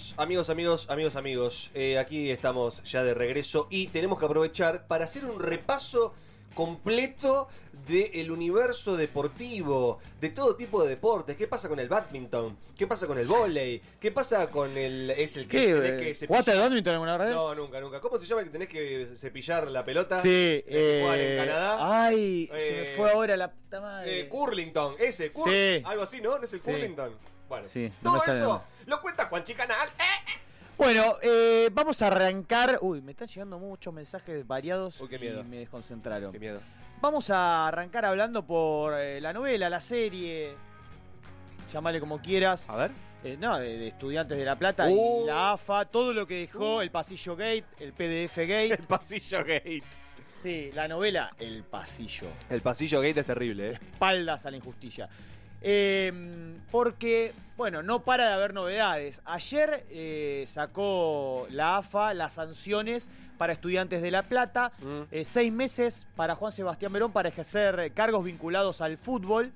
amigos, aquí estamos ya de regreso y tenemos que aprovechar para hacer un repaso completo del universo deportivo, de todo tipo de deportes. ¿Qué pasa con el badminton? ¿Qué pasa con el vóley? ¿Qué pasa con el... es el que tenés que cepillar? ¿Jugaste badminton alguna vez? No, nunca. ¿Cómo se llama el que tenés que cepillar la pelota? Sí. Jugar en Canadá. Ay, se me fue ahora la puta madre. Curlington, ese, Sí. algo así, ¿no? ¿No es el Sí. Curlington? Bueno, Sí, no todo me sale eso nada. lo cuenta Juanchi Canal. Bueno, vamos a arrancar. Uy, me están llegando muchos mensajes variados. Uy, qué miedo. Y me desconcentraron. Qué miedo. Vamos a arrancar hablando por la novela, la serie. Llámale como quieras. A ver. De Estudiantes de La Plata y la AFA. Todo lo que dejó el Pasillo Gate, el PDF Gate. El Pasillo Gate. Sí, la novela El Pasillo. El Pasillo Gate es terrible, Espaldas a la injusticia. Porque, bueno, no para de haber novedades. Ayer sacó la AFA las sanciones para Estudiantes de La Plata. 6 meses para Juan Sebastián Verón para ejercer cargos vinculados al fútbol.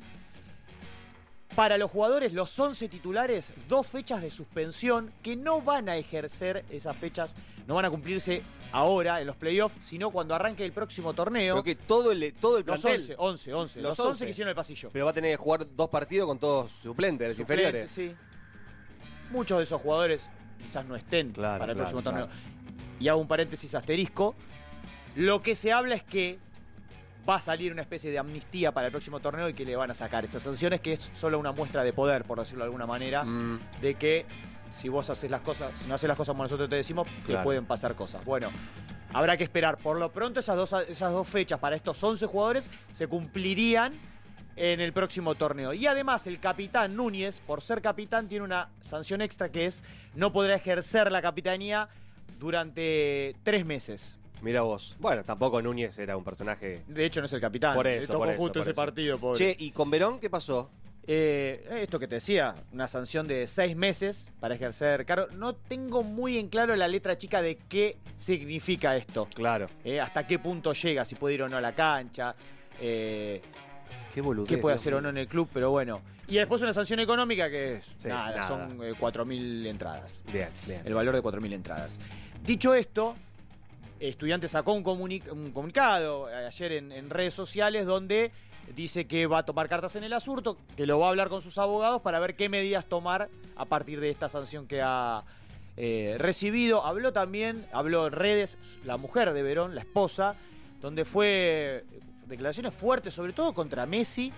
Para los jugadores, los 11 titulares, 2 fechas de suspensión que no van a ejercer esas fechas, no van a cumplirse ahora en los playoffs, sino cuando arranque el próximo torneo. Creo que todo el Los plantel. 11. Los 11 que hicieron el pasillo. Pero va a tener que jugar 2 partidos con todos suplentes, de los inferiores. Sí. Muchos de esos jugadores quizás no estén para el próximo torneo. Y hago un paréntesis asterisco. Lo que se habla es que va a salir una especie de amnistía para el próximo torneo y que le van a sacar esas sanciones, que es solo una muestra de poder, por decirlo de alguna manera, de que si vos haces las cosas, si no haces las cosas como nosotros te decimos, te pueden pasar cosas. Bueno, habrá que esperar. Por lo pronto esas dos fechas para estos 11 jugadores se cumplirían en el próximo torneo. Y además el capitán Núñez, por ser capitán, tiene una sanción extra que es no podrá ejercer la capitanía durante 3 meses. Mira vos. Bueno, tampoco Núñez era un personaje... De hecho no es el capitán. Por Le eso, tocó por eso, justo por ese eso. partido, pobre. Che, ¿y con Verón qué pasó? Esto que te decía, una sanción de 6 meses para ejercer cargo. No tengo muy en claro la letra chica de qué significa esto. Claro. Hasta qué punto llega, si puede ir o no a la cancha. Qué boludez. Qué puede hacer o no en el club, pero bueno. Y después una sanción económica que es nada. son 4.000 entradas. Bien. El valor de 4.000 entradas. Dicho esto, Estudiantes sacó un comunicado ayer en redes sociales donde dice que va a tomar cartas en el asunto, que lo va a hablar con sus abogados para ver qué medidas tomar a partir de esta sanción que ha recibido. Habló en redes la mujer de Verón, la esposa, donde fue declaraciones fuertes, sobre todo contra Messi,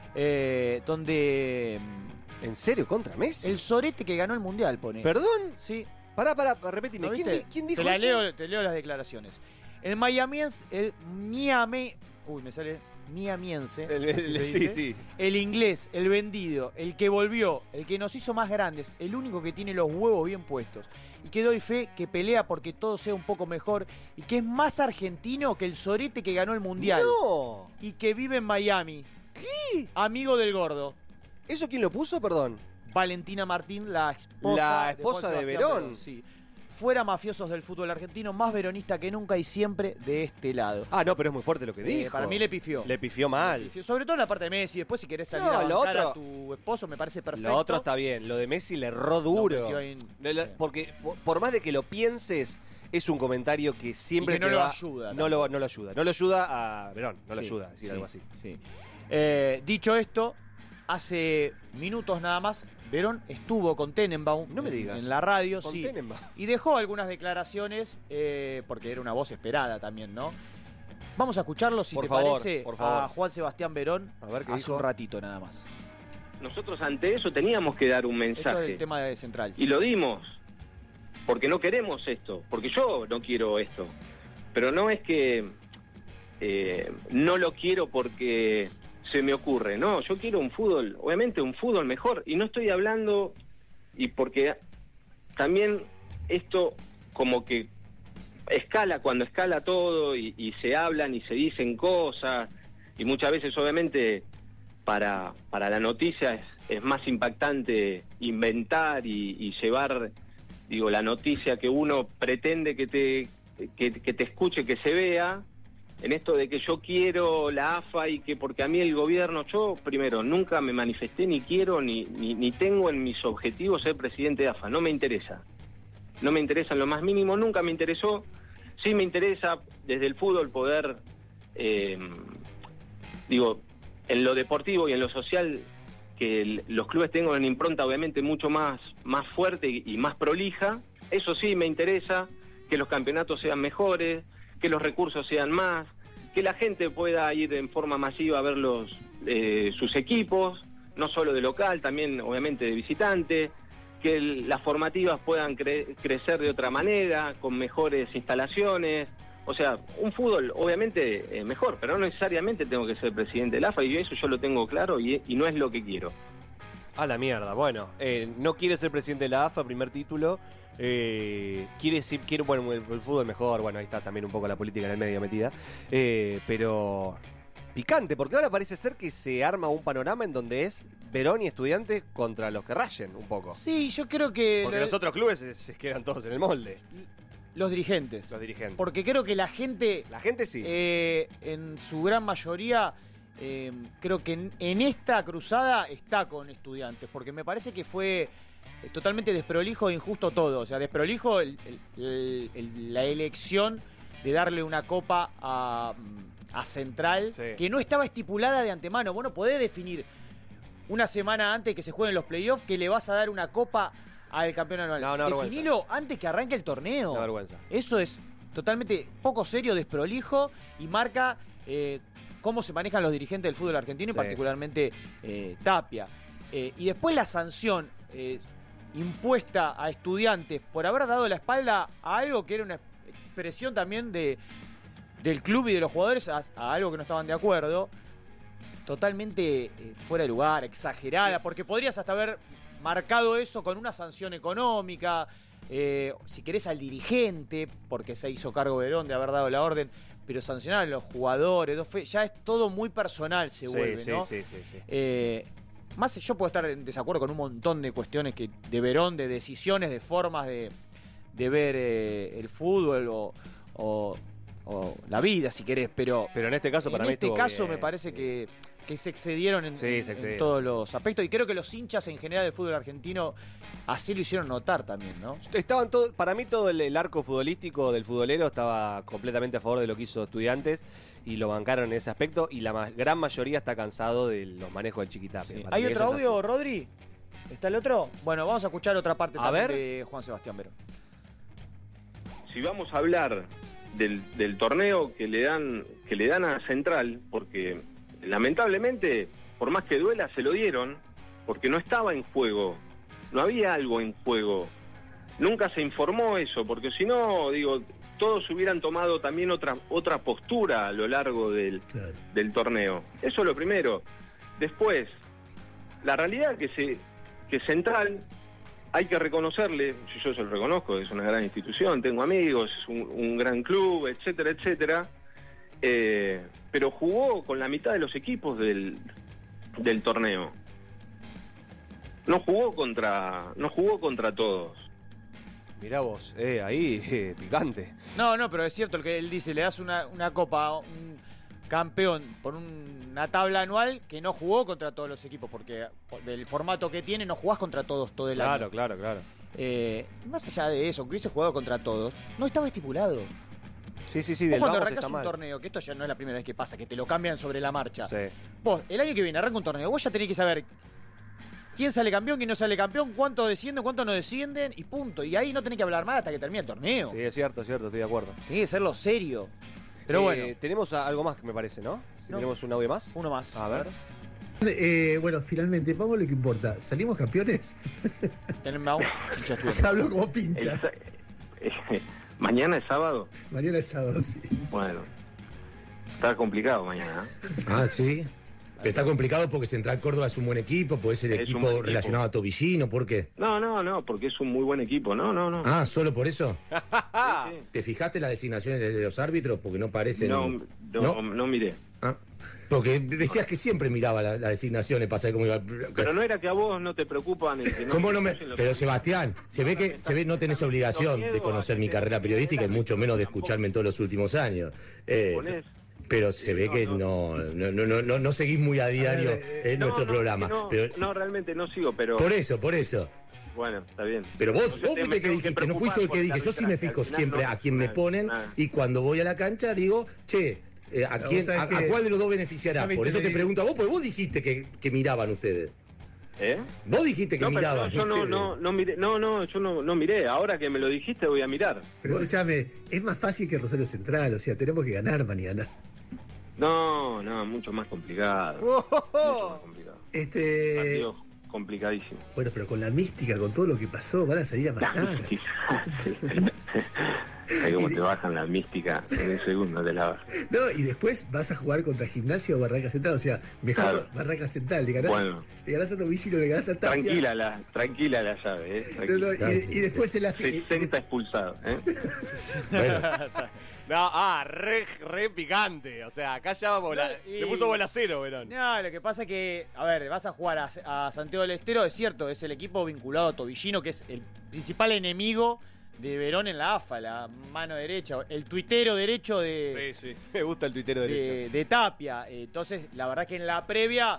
donde... ¿En serio? ¿Contra Messi? El sorete que ganó el Mundial, pone. ¿Perdón? Sí. Pará, repetime. ¿No ¿Quién dijo te eso? Te leo las declaraciones. El miamiense, Sí. el inglés, el vendido, el que volvió, el que nos hizo más grandes, el único que tiene los huevos bien puestos y que doy fe que pelea porque todo sea un poco mejor y que es más argentino que el sorete que ganó el Mundial. ¡No! Y que vive en Miami. ¿Qué? Amigo del gordo. ¿Eso quién lo puso, perdón? Valentina Martín, la esposa de Juan Sebastián Verón. Sí. Fuera mafiosos del fútbol argentino, más veronista que nunca y siempre de este lado. Ah, no, pero es muy fuerte lo que dijo. Para mí le pifió. Le pifió mal. Le pifió. Sobre todo en la parte de Messi. Después, si querés salir No, a lo bancar otro- a tu esposo, me parece perfecto. Lo otro está bien. Lo de Messi le erró duro. Lo metió ahí Porque por más de que lo pienses, es un comentario que siempre y que no te lo va, ayuda. No lo ayuda. No lo ayuda a Verón, no lo Sí, ayuda a decir sí, algo así. sí. Dicho esto, hace minutos nada más, Verón estuvo con Tenenbaum No me digas. en la radio, Con sí, Tenenbaum. y dejó algunas declaraciones, porque era una voz esperada también, ¿no? Vamos a escucharlo, si te parece, por favor. a Juan Sebastián Verón, A ver qué hace dijo. un ratito nada más. Nosotros ante eso teníamos que dar un Esto es mensaje. el tema de Central. Y lo dimos. Porque no queremos esto. Porque yo no quiero esto. Pero no es que no lo quiero porque se me ocurre. No, yo quiero un fútbol, obviamente un fútbol mejor. Y no estoy hablando, y porque también esto como que escala cuando escala todo y se hablan y se dicen cosas. Y muchas veces obviamente para la noticia es más impactante inventar y llevar, digo, la noticia que uno pretende que te escuche, que se vea, en esto de que yo quiero la AFA y que porque a mí el gobierno, yo primero nunca me manifesté ni quiero ni tengo en mis objetivos ser presidente de AFA, no me interesa en lo más mínimo, nunca me interesó. Sí me interesa desde el fútbol poder, digo, en lo deportivo y en lo social, que los clubes tengan una impronta obviamente mucho más fuerte y más prolija. Eso sí me interesa, que los campeonatos sean mejores, que los recursos sean más, que la gente pueda ir en forma masiva a ver sus equipos, no solo de local, también obviamente de visitante, que las formativas puedan crecer de otra manera, con mejores instalaciones. O sea, un fútbol obviamente mejor, pero no necesariamente tengo que ser presidente del AFA, y eso yo lo tengo claro y no es lo que quiero. A la mierda, bueno, no quiere ser presidente de la AFA, primer título. Bueno, el fútbol mejor, bueno, ahí está también un poco la política en el medio metida. Pero picante, porque ahora parece ser que se arma un panorama en donde es Verón y Estudiantes contra los que rayen un poco. Sí, yo creo que... Porque los otros clubes se quedan todos en el molde. Los dirigentes. Los dirigentes. Porque creo que la gente... La gente sí. En su gran mayoría, creo que en esta cruzada está con Estudiantes. Porque me parece que fue totalmente desprolijo e injusto todo. O sea, desprolijo la elección de darle una copa a Central, sí, que no estaba estipulada de antemano. Vos no podés definir una semana antes que se jueguen los playoffs que le vas a dar una copa al campeón anual. No, definilo antes que arranque el torneo. Una vergüenza. Eso es totalmente poco serio, desprolijo, y marca cómo se manejan los dirigentes del fútbol argentino, sí, y particularmente Tapia. Y después la sanción impuesta a Estudiantes por haber dado la espalda a algo que era una expresión también del club y de los jugadores a algo que no estaban de acuerdo. Totalmente fuera de lugar, exagerada, porque podrías hasta haber marcado eso con una sanción económica, si querés al dirigente, porque se hizo cargo Verón de haber dado la orden, pero sancionar a los jugadores, ya es todo muy personal, se vuelve, sí, ¿no? Sí. Más yo puedo estar en desacuerdo con un montón de cuestiones de Verón, de decisiones, de formas de ver el fútbol o la vida, si querés, pero en este caso para mí este caso bien, me parece que se excedieron en todos los aspectos, y creo que los hinchas en general del fútbol argentino así lo hicieron notar también, ¿no? Estaban para mí todo el arco futbolístico del futbolero estaba completamente a favor de lo que hizo Estudiantes y lo bancaron en ese aspecto, y la gran mayoría está cansado de los manejos del Chiquitapia. Sí. ¿Hay otro audio, Rodri? ¿Está el otro? Bueno, vamos a escuchar otra parte también de Juan Sebastián Verón. Si vamos a hablar del torneo que le dan a Central, porque lamentablemente, por más que duela, se lo dieron, porque no estaba en juego, no había algo en juego, nunca se informó eso, porque si no, digo, todos hubieran tomado también otra postura a lo largo del torneo. Eso es lo primero. Después, la realidad que Central, hay que reconocerle, yo se lo reconozco, es una gran institución, tengo amigos, es un gran club, etcétera, etcétera, pero jugó con la mitad de los equipos del torneo. No jugó contra todos. Mirá vos, ahí, picante. No, pero es cierto lo que él dice, le das una copa a un campeón por una tabla anual que no jugó contra todos los equipos, porque del formato que tiene no jugás contra todos todo el año. Claro. Más allá de eso, que hubiese jugado contra todos, no estaba estipulado. Sí, Vos del cuando vamos arrancás está un mal. torneo, que esto ya no es la primera vez que pasa, que te lo cambian sobre la marcha. Sí. Vos, el año que viene arranca un torneo, vos ya tenés que saber quién sale campeón, quién no sale campeón, cuánto descienden, cuánto no descienden, y punto. Y ahí no tenés que hablar más hasta que termine el torneo. Sí, es cierto, estoy de acuerdo. Tiene que serlo serio. Pero bueno. Tenemos algo más, me parece, ¿no? Si No. tenemos un audio más. Uno más. A ver. Bueno, finalmente, vamos a lo que importa. ¿Salimos campeones? Ya hablo como pincha. ¿Mañana es sábado? Mañana es sábado, sí. Bueno, está complicado mañana. Ah, sí. Pero está complicado porque Central Córdoba es un buen equipo, puede ser Es un equipo buen equipo. relacionado a Tobillino, ¿por qué? No, porque es un muy buen equipo. No. Ah, ¿solo por eso? ¿Te fijaste las designaciones de los árbitros? Porque no parecen... No miré. Ah, porque decías que siempre miraba las designaciones, pasa cómo iba... Pero no era que a vos no te preocupan. ¿Cómo no me...? Pero Sebastián, se ve no tenés obligación de conocer mi carrera periodística y mucho menos de escucharme en todos los últimos años. Pero se ve que no seguís muy a diario nuestro programa. No, realmente no sigo, pero... Por eso. Bueno, está bien. Pero vos Yo fuiste que dijiste, no fui yo el que dije. Yo sí me fijo siempre a quién me ponen y cuando voy a la cancha digo, che, ¿a cuál de los dos beneficiará? Por eso te pregunto a vos, porque vos dijiste que miraban ustedes. Vos dijiste que miraban. Yo no miré. Yo no miré. Ahora que me lo dijiste voy a mirar. Pero escúchame, es más fácil que Rosario Central, o sea, tenemos que ganar mañana. No, mucho más complicado. Mucho más complicado. Partido complicadísimo. Bueno, pero con la mística, con todo lo que pasó, van a salir a matar. Hay como te bajan la mística en un segundo de la baja. No, y después vas a jugar contra Gimnasia o Barraca Central, o sea, mejor Claro. Barraca Central, le ganás a Tobillino, le ganás a Tapia. Tranquila la llave, No, y después en la 60 expulsados, re picante. O sea, acá ya vamos. Le puso bola cero, Verón. No, lo que pasa es que, a ver, vas a jugar a Santiago del Estero, es cierto, es el equipo vinculado a Tobillino, que es el principal enemigo de Verón en la AFA, la mano derecha, el tuitero derecho de... Sí, me gusta el tuitero derecho. De Tapia. Entonces, la verdad que en la previa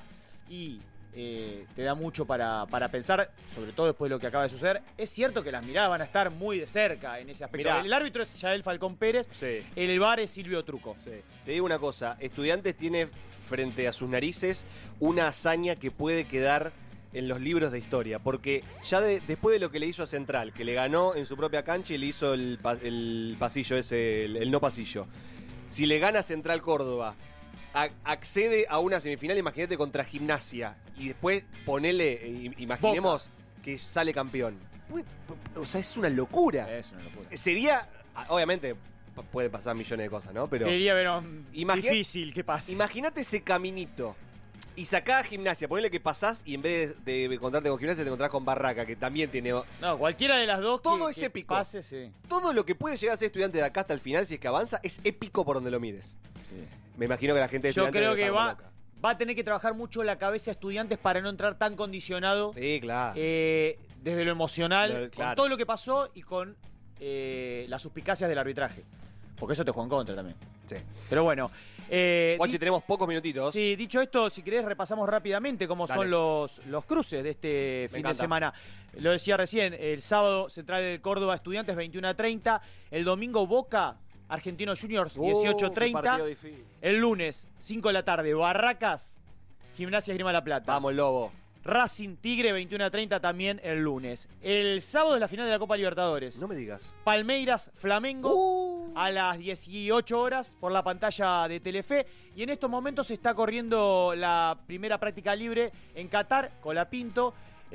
te da mucho para pensar, sobre todo después de lo que acaba de suceder. Es cierto que las miradas van a estar muy de cerca en ese aspecto. Mirá. El árbitro es Yael Falcón Pérez, el VAR es Silvio Truco. Sí. Te digo una cosa, Estudiantes tiene frente a sus narices una hazaña que puede quedar en los libros de historia, porque ya después de lo que le hizo a Central, que le ganó en su propia cancha y le hizo el pasillo ese, el no pasillo, si le gana Central Córdoba, accede a una semifinal, imagínate, contra Gimnasia, y después imaginemos que sale campeón. O sea, es una locura. Es una locura. Sería, obviamente, puede pasar millones de cosas, ¿no? Pero Sería difícil que pase. Imagínate ese caminito. Y sacá a Gimnasia, ponele que pasás y en vez de encontrarte con Gimnasia te encontrás con Barraca, que también tiene... No, cualquiera de las dos todo es épico. Pase, sí. Todo lo que puede llegar a ser Estudiante de acá hasta el final, si es que avanza, es épico por donde lo mires. Sí. Me imagino que la gente de Yo Estudiantes creo debe que estar va a tener que trabajar mucho la cabeza de Estudiantes para no entrar tan condicionado. Sí, claro. Desde lo emocional, Claro. con todo lo que pasó y con las suspicacias del arbitraje. Porque eso te juega en contra también. Sí. Pero bueno. Guachi, tenemos pocos minutitos. Sí, dicho esto, si querés repasamos rápidamente cómo son los cruces de este fin de semana. Lo decía recién, el sábado Central Córdoba Estudiantes 21:30, el domingo Boca Argentinos Juniors 18:30, el lunes 5 de la tarde Barracas Gimnasia Esgrima La Plata. Vamos, Lobo. Racing Tigre 21:30 también el lunes. El sábado es la final de la Copa Libertadores. No me digas. Palmeiras Flamengo a las 18 horas por la pantalla de Telefe. Y en estos momentos se está corriendo la primera práctica libre en Qatar, Colapinto.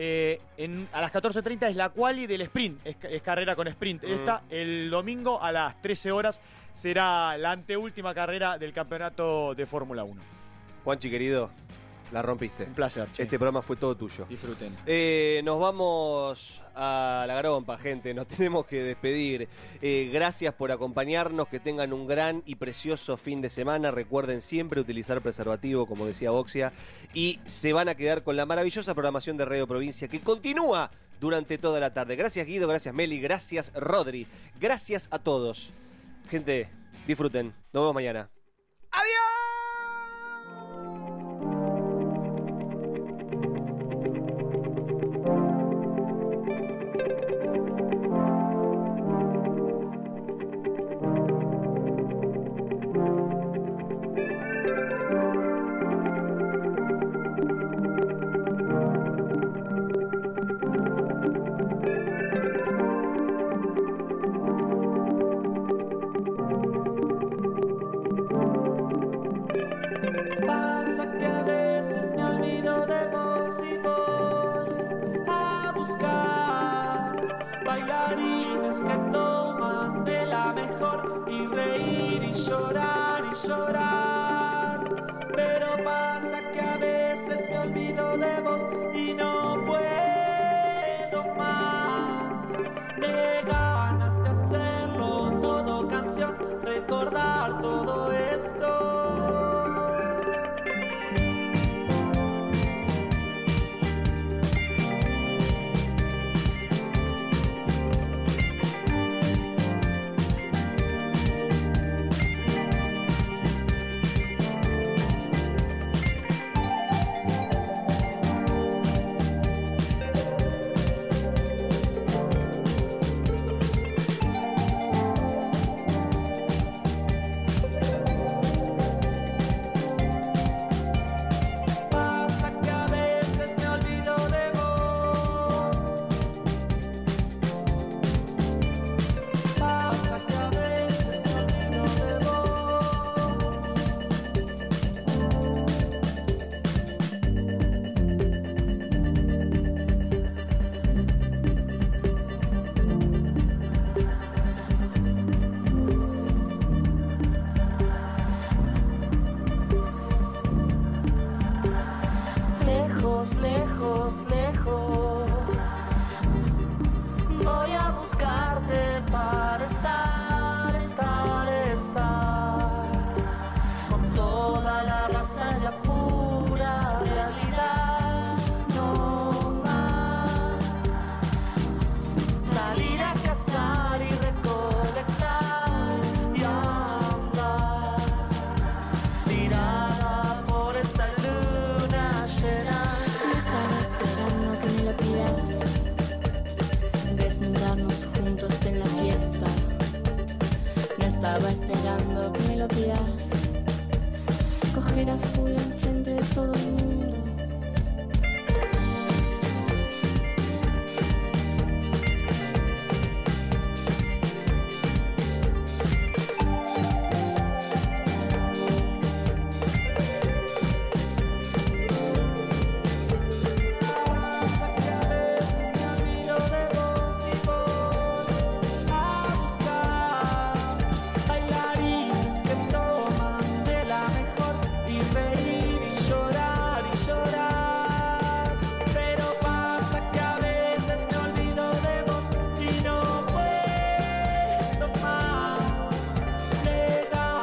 A las 14:30 es la quali del sprint, es carrera con sprint. El domingo a las 13 horas será la anteúltima carrera del campeonato de Fórmula 1. Juanchi, querido, la rompiste. Un placer, che. Este programa fue todo tuyo. Disfruten. Nos vamos a la garompa, gente. Nos tenemos que despedir. Gracias por acompañarnos. Que tengan un gran y precioso fin de semana. Recuerden siempre utilizar preservativo, como decía Boxia. Y se van a quedar con la maravillosa programación de Radio Provincia, que continúa durante toda la tarde. Gracias, Guido. Gracias, Meli. Gracias, Rodri. Gracias a todos. Gente, disfruten. Nos vemos mañana. y llorar y llorar. Pero pasa que a veces me olvido de vos y no puedo más. Me ganas de hacerlo todo canción, recordar todo esto. Estaba esperando que me lo pidas, coger a full enfrente de todo el mundo.